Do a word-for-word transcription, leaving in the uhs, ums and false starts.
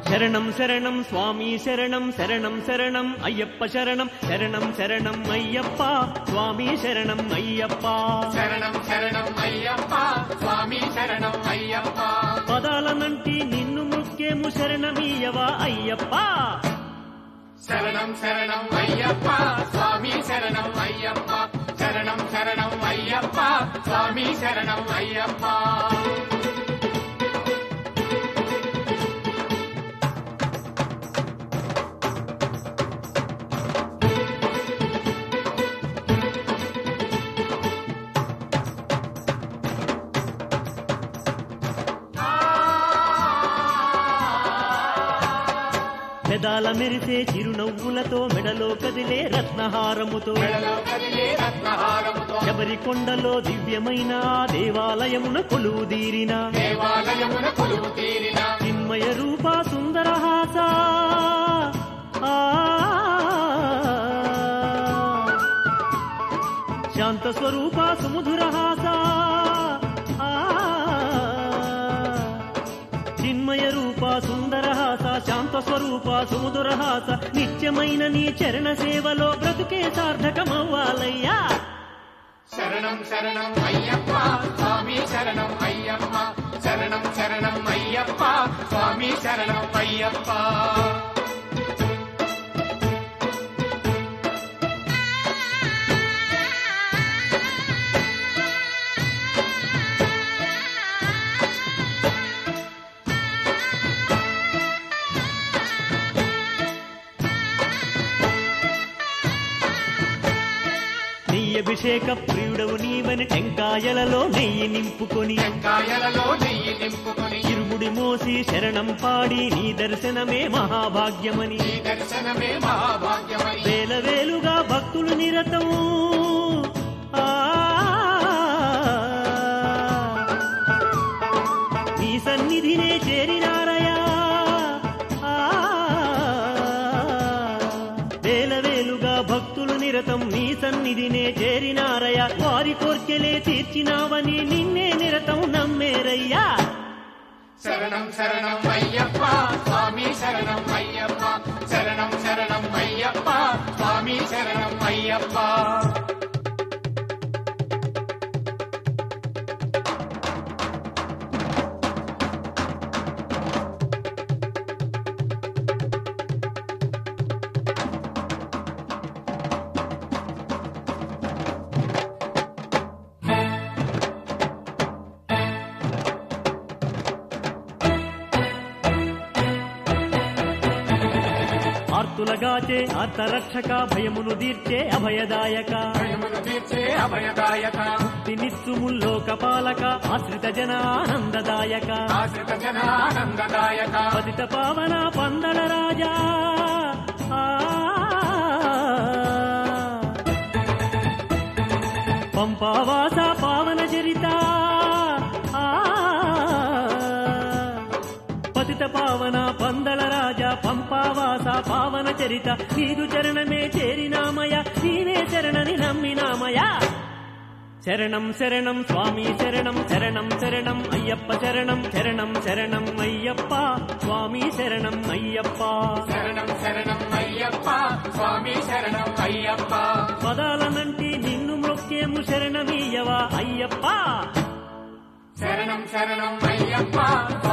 శరణం శరణం స్వామి శరణం శరణం శరణం అయ్యప్ప శరణం శరణం శరణం అయ్యప్ప స్వామి శరణం అయ్యప్ప శరణం శరణం అయ్యప్ప స్వామి శరణం అయ్యప్ప పదాలనంటి నిన్ను ముఖ్యము శరణమీయవా అయ్యప్ప శరణం శరణం అయ్యప్ప స్వామి శరణం అయ్యప్ప శరణం శరణం అయ్యప్ప స్వామి శరణం అయ్యప్ప పెదాల మెరిసే చిరునవ్వులతో మెడలో కదిలే రత్నహారముతో శబరి కొండలో దివ్యమైన దేవాలయమున కొలువుదీరిన చిన్మయ రూప సుందరహాస శాంత స్వరూప సుమధురహాస చిన్మయ రూప సుందరహాస శాంత స్వరూప సుమధురహాస నిత్యమైన నీ చరణ సేవలో బ్రతుకే సార్థకమవ్వాలయ్యా శరణం శరణం అయ్యప్ప స్వామి శరణం అయ్యప్ప శరణం శరణం అయ్యప్ప స్వామి శరణం అయ్యప్ప అభిషేక ప్రియుడవు నీవని టెంకాయలలో నెయ్యి నింపుకొని టెంకాయలలో నెయ్యి నింపుకొని ఇరుముడి మోసి శరణం పాడి నీ దర్శనమే మహాభాగ్యమని నీ దర్శనమే మహాభాగ్యమని వేల వేలుగా భక్తులు నిరతం నీ సన్నిధినే చేరినారయా వేల వేలుగా భక్తులు నిరతం నీ సన్నిధినే చేరినారయ్య వారి కోర్కెలే తీర్చినావని నిన్నే నిరతం నమ్మేరయ్యా శరణం శరణం అయ్యప్ప స్వామి శరణం అయ్యప్ప శరణం శరణం అయ్యప్ప స్వామి శరణం అయ్యప్ప ఆర్తులగాచే ఆర్తరక్షక భయమును తీర్చే అభయదాయక భయమును తీర్చే అభయదాయక ముక్తినిచ్చు ముల్లోక పాలక ఆశ్రిత జన ఆనందదాయక ఆశ్రిత జన ఆనందదాయక పతిత పావన పందల రాజా పంపావాస పావన చరిత పతిత పావన పందల రాజా పంపావాస పావన చరిత నీదు చరణమే చేరినామయ నీవే శరణని నమ్మినామయ శరణం శరణం స్వామి శరణం శరణం శరణం అయ్యప్ప శరణం శరణం శరణం అయ్యప్ప స్వామి శరణం అయ్యప్ప శరణం శరణం అయ్యప్ప స్వామి శరణం అయ్యప్ప పదాలనంటి నిన్ను మొక్కేము శరణమీయవా అయ్యప్ప శరణం శరణం అయ్యప్ప